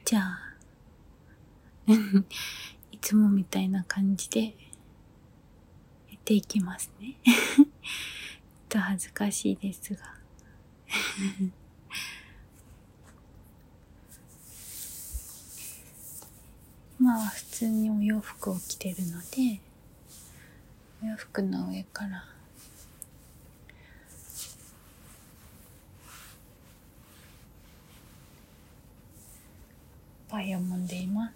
じゃあいつもみたいな感じでやっていきますね恥ずかしいですが今は普通にお洋服を着てるので、お洋服の上からパイを揉んでいます。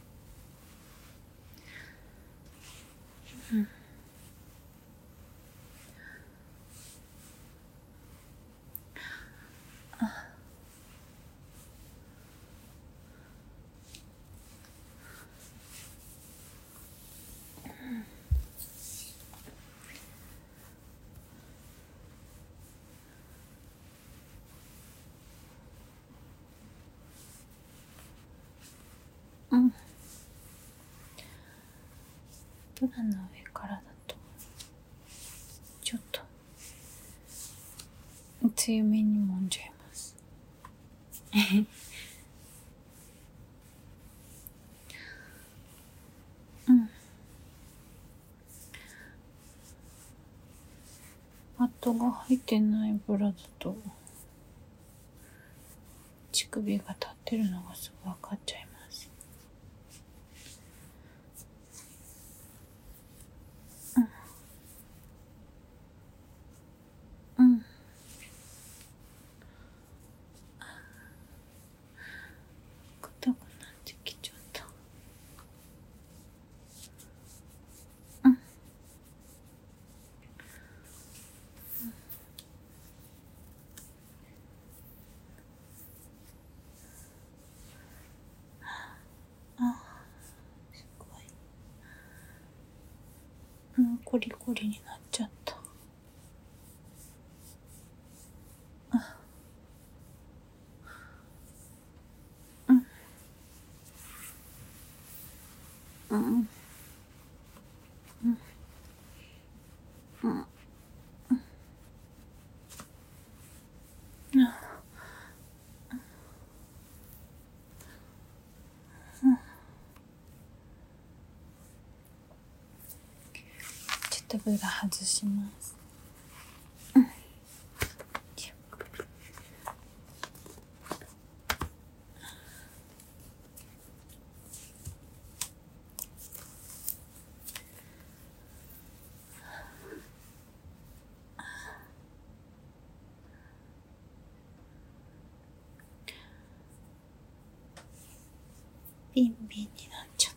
ブラの上からだとちょっと強めに揉んじゃいますパッドが入ってないブラだと乳首が立ってるのがすぐ分かっちゃいます。硬くなってきちゃった。すごい。コリコリになっちゃった。ちょっとブラ外します。ビンビンになっちゃった。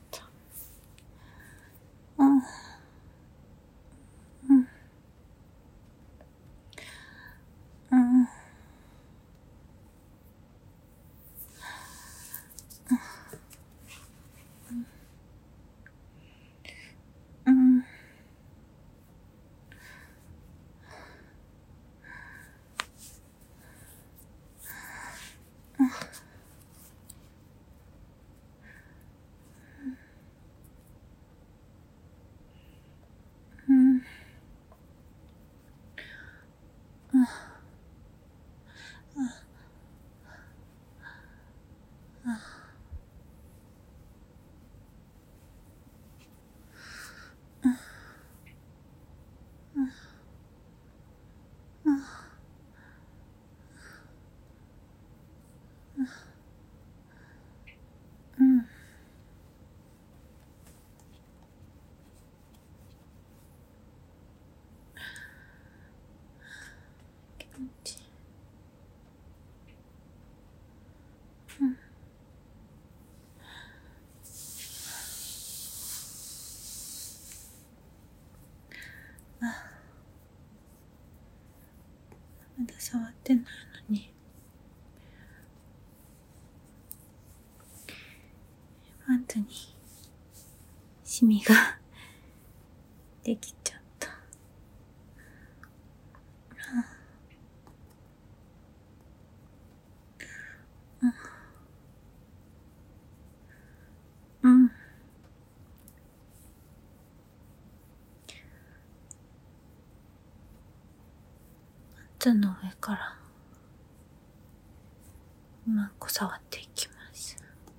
まだ触ってないのにパンツにシミができちゃった。パンツの上からうまく触っていきます。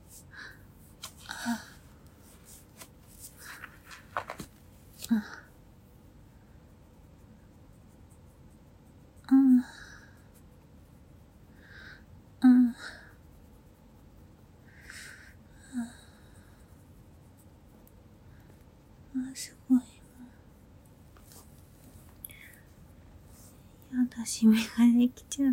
すごい。やだ、シミができちゃった。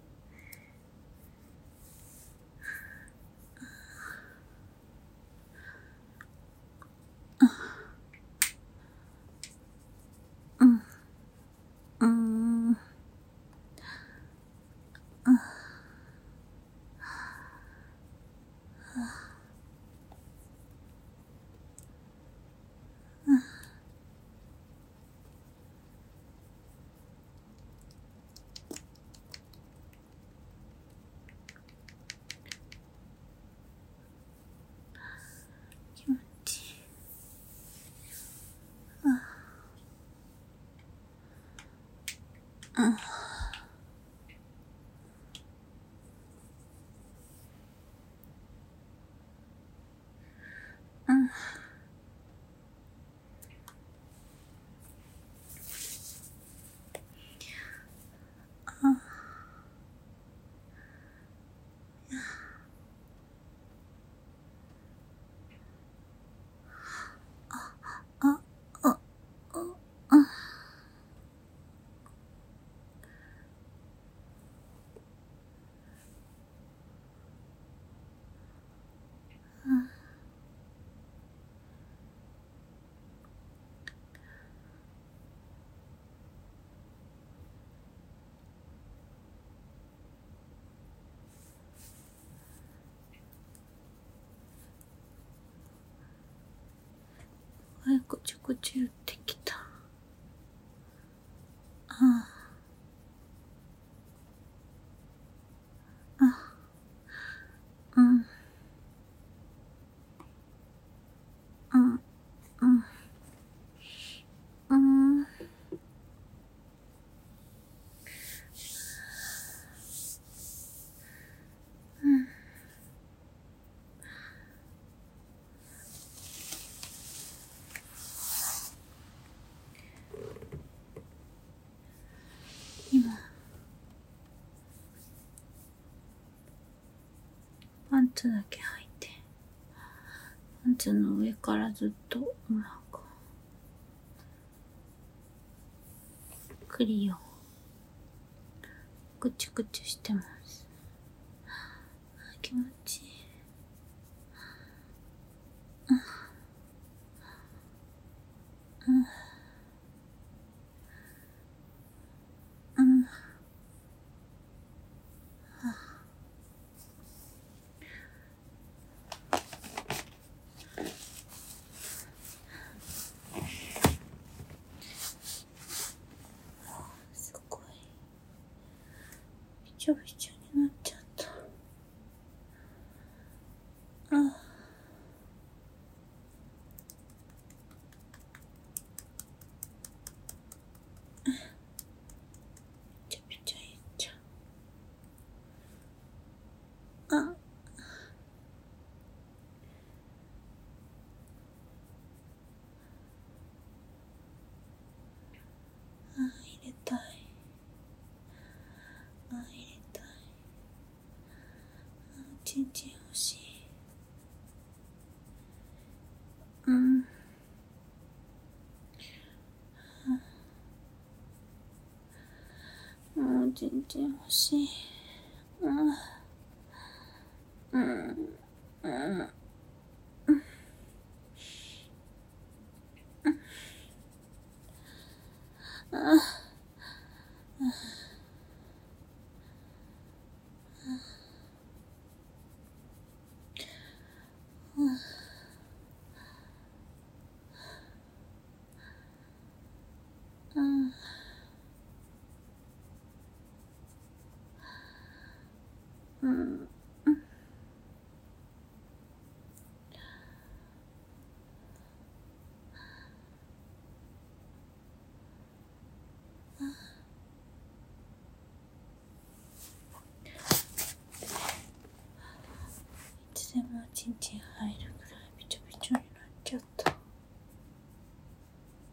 気持ちいい。こちょこちょ言ってきた。今パンツだけ履いて、パンツの上からずっとうまくクリをくちゅくちゅしてます。気持ちいい。すごい。びちょびちょになっちゃった。びちょびちょいっちゃう。入れたい。入れたい。ちんちん欲しい。もうちんちん欲しい。いつでもちんちん入るぐらいびちょびちょになっちゃった。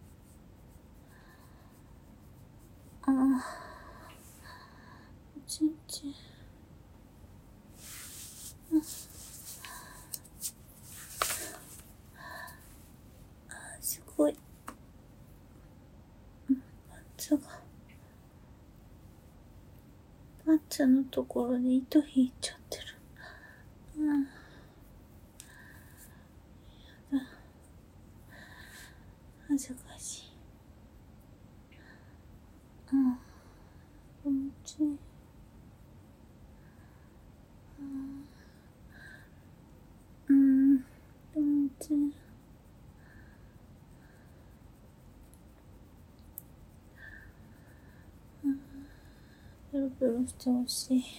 ツのところで糸引いちゃってる。恥ずかしい。気持ちいい。気持ちいい。ペロペロしてほしい。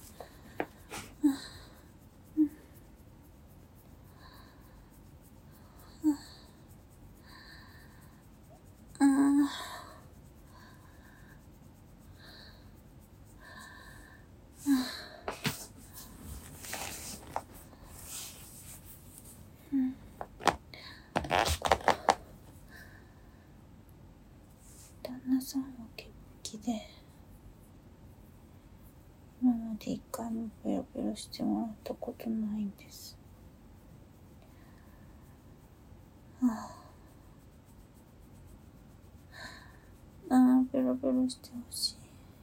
旦那さんは潔癖で、今まで一回もペロペロしてもらったことないんです。ペロペロしてほしい。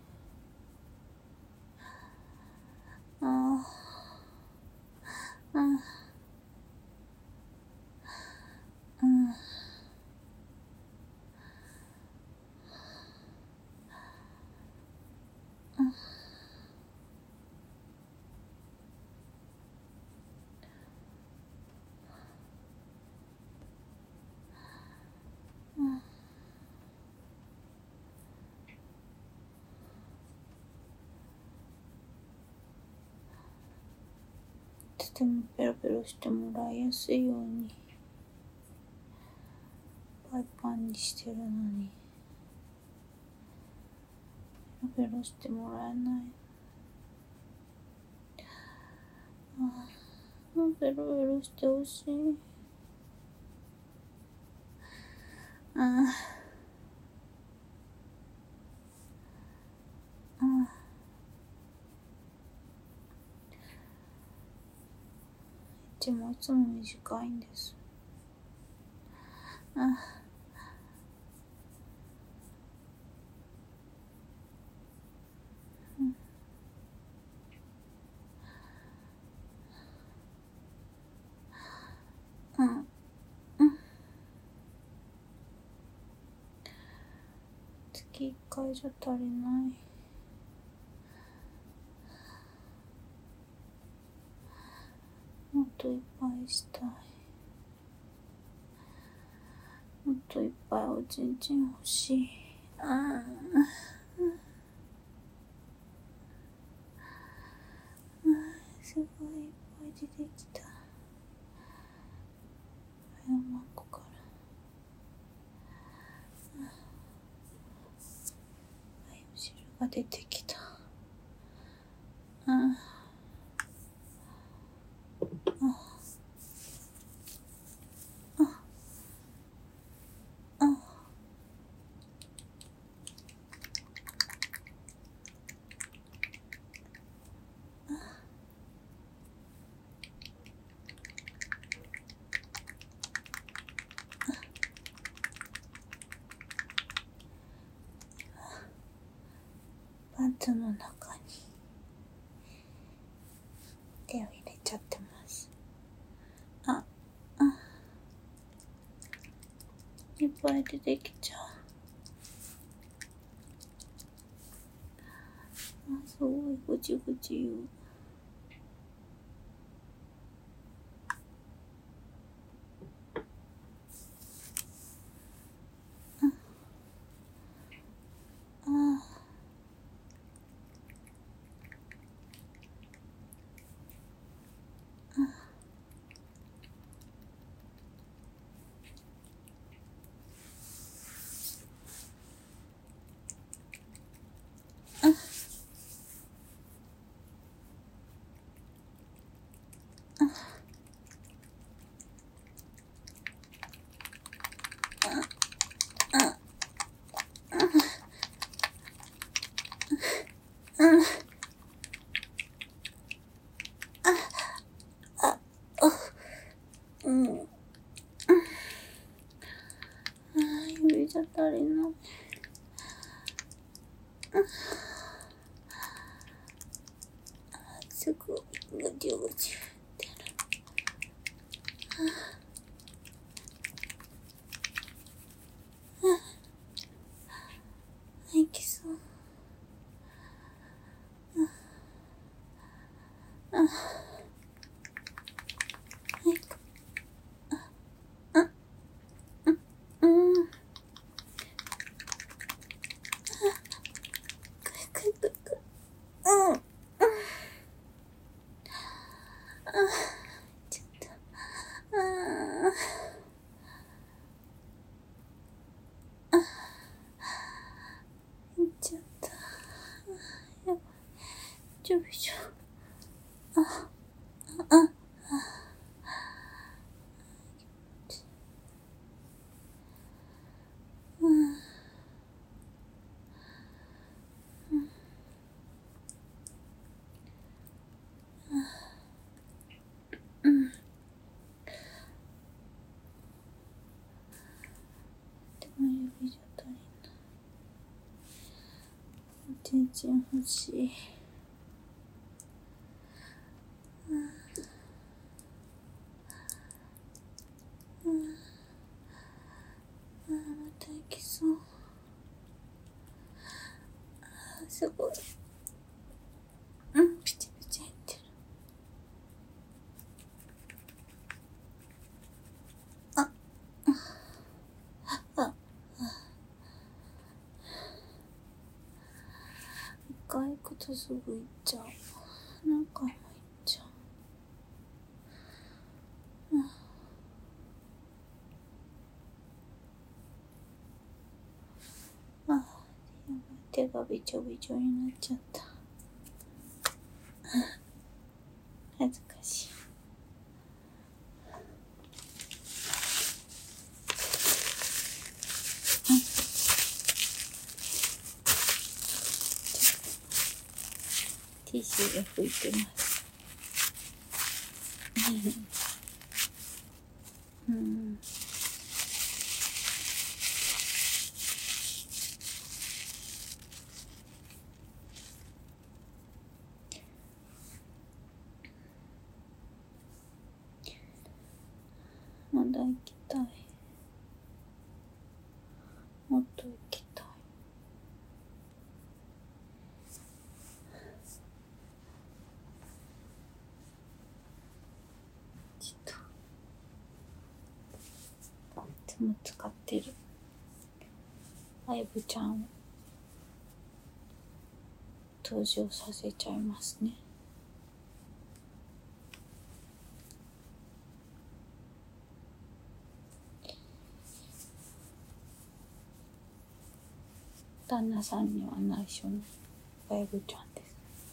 とてもペロペロしてもらいやすいようにパイパンにしてるのにペロペロしてもらえない。ペロペロしてほしい。いつも短いんです。月1回じゃ足りない。もっといっぱいしたい。もっといっぱいおちんちん欲しい。すごいいっぱい出てきた。マンコから。お汁が出てきた。パンツの中に手を入れちゃってます。いっぱい出てきちゃう。すごいぐちぐち言う。指じゃ足りない。 息をじゅーってやる。いけそう。よいしょ。でも指じゃ足りない。全然欲しい。またいきそう。すごい。ピチピチ入ってる。一回行くとすぐ行っちゃう。何回も行っちゃう。手がびちょびちょになっちゃった。恥ずかしい。ティッシュで拭いてます。まだ行きたい。もっと行きたい。ちょっといつも使ってるアイブちゃんを登場させちゃいますね。旦那さんには内緒のアイブちゃんです。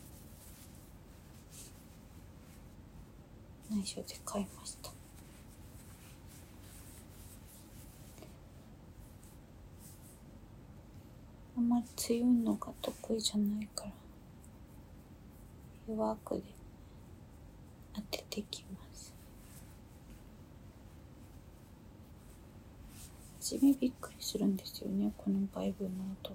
内緒で買いました。あんまり強いのが得意じゃないから弱くで当ててきます。初めびっくりするんですよね、このバイブの音って。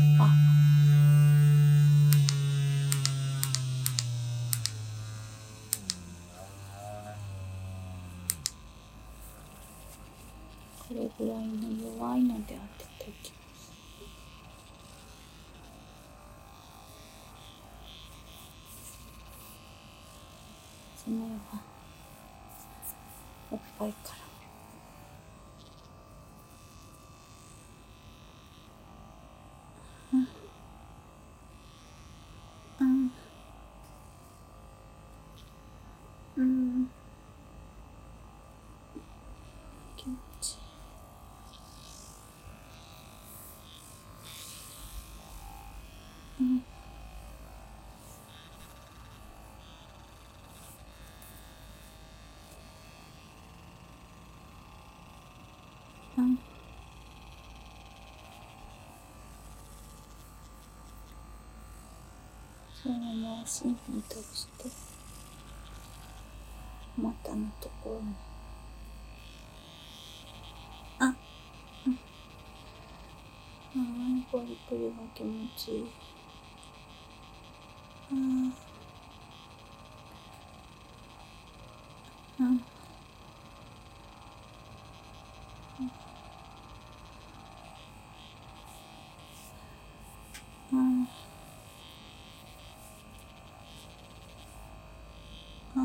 これぐらいの弱いので当てていきます。爪はおっぱいから。気持ちいい。そのまま芯に通して股のところにポリポリが気持ちいい。 うん。うん。うん。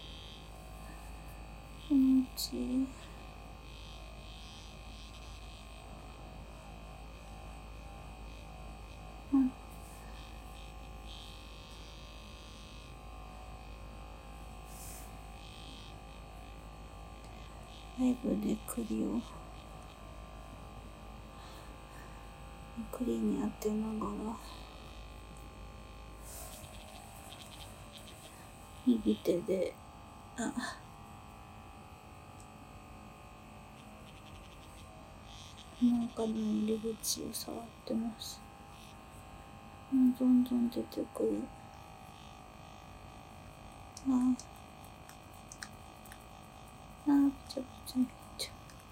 気持ちいい。うん。ライブで栗に当てながら右手でなんかの入り口を触ってます。どんどん出てくる。ピチャピチャピチャ。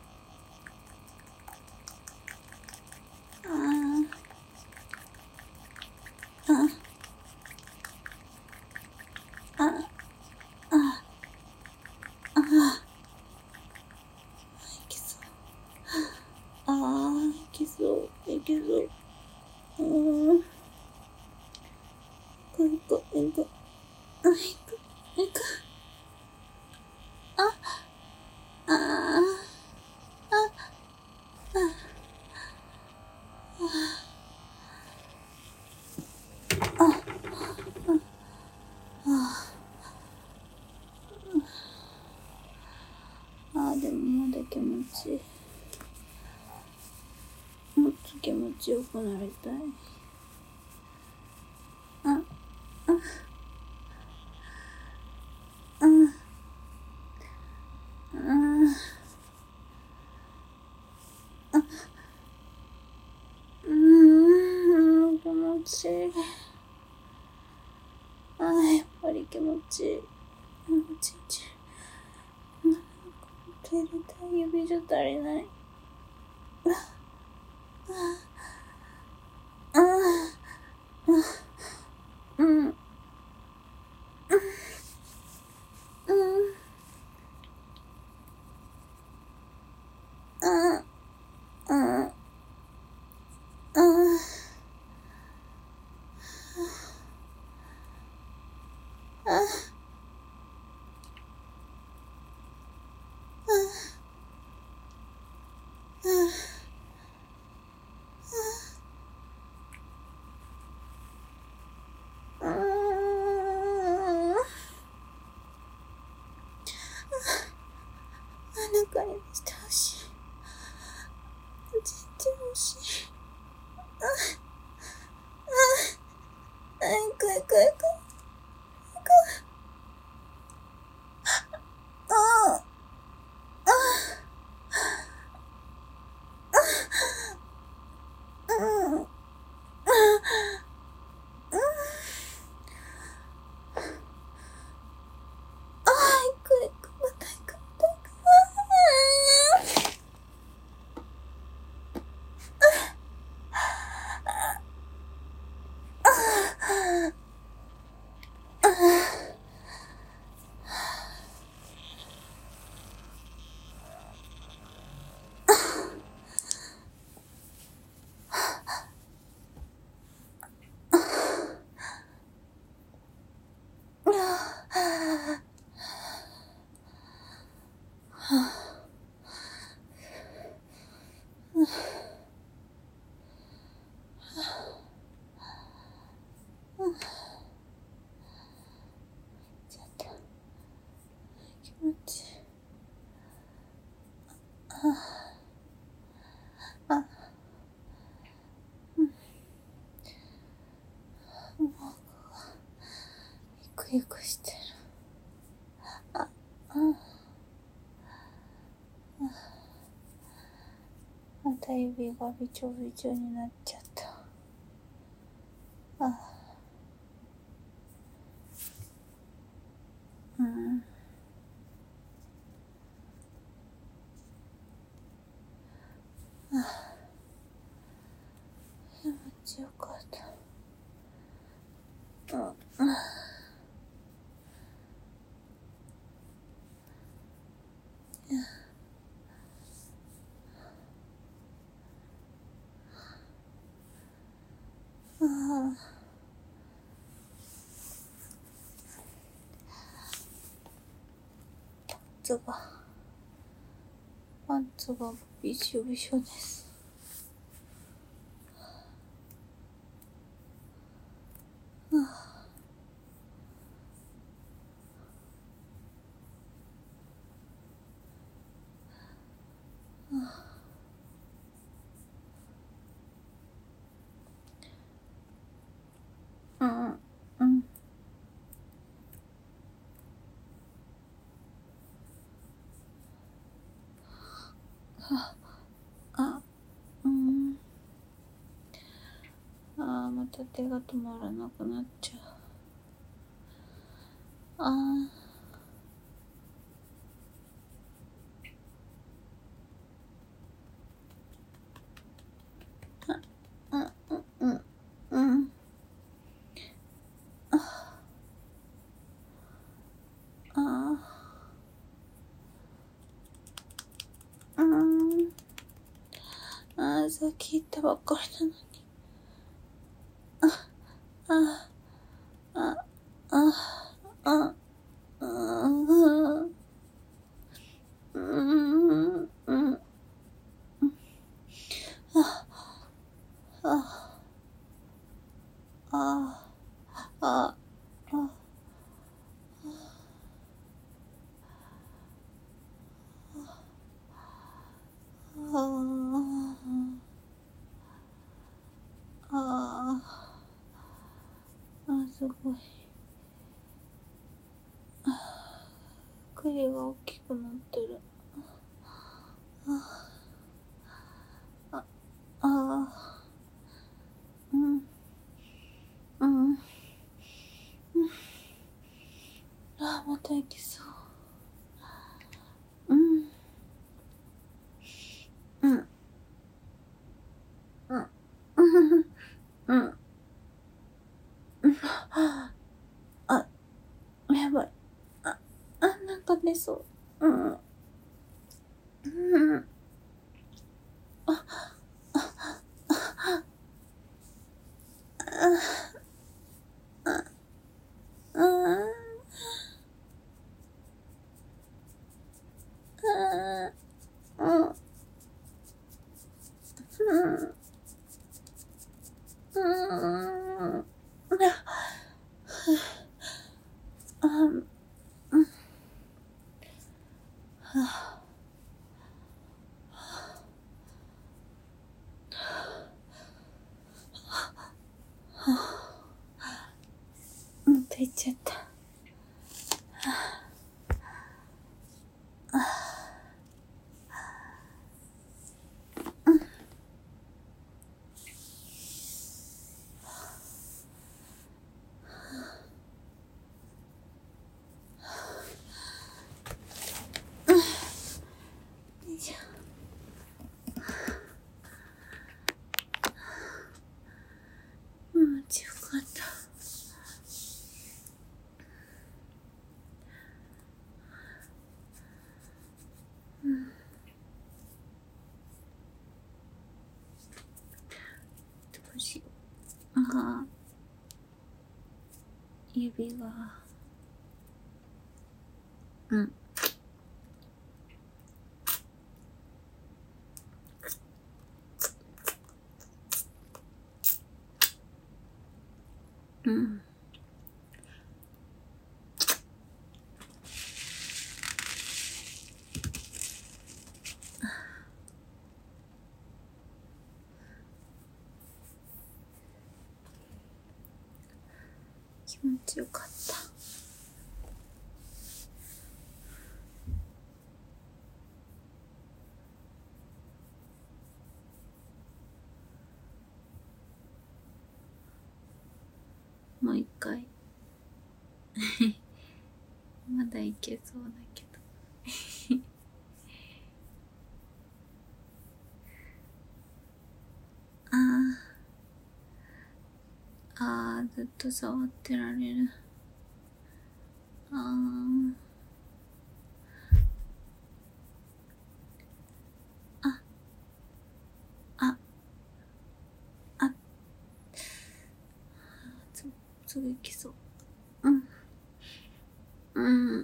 いけそう。いけそう。いく。でもまだ気持ちいい。もっと気持ちよくなりたい。気持ちいい。やっぱり気持ちいい。手入れたい。指じゃ足りない。中にしてほしい。全然欲しい。行く。また行く。気持ちいい。ゆくしてる。また指がびちょびちょになっちゃった。気持ちよかった。 パンツがびしょびしょです。また手が止まらなくなっちゃう。さっき言ったばっかりなのに。すごい。栗が大きくなってる。また行きそう。やばい。なんか出そう。行っちゃった。よかった。どうしよう。指が。気持ちよかった。もう一回。まだいけそうだけど。ずっと触ってられる。 すぐ行きそう。うん。うん。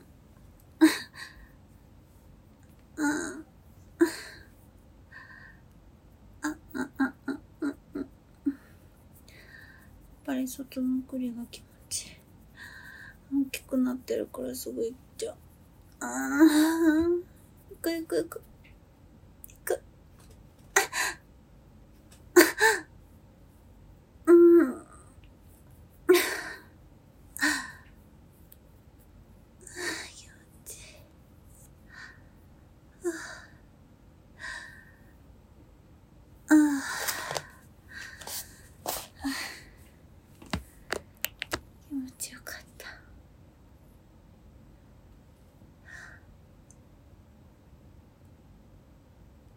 やっぱり外の栗が気持ちいい。大きくなってるからすぐ行っちゃう。行く行く行く。行く。うん。気持ちいい。気持ちよかった。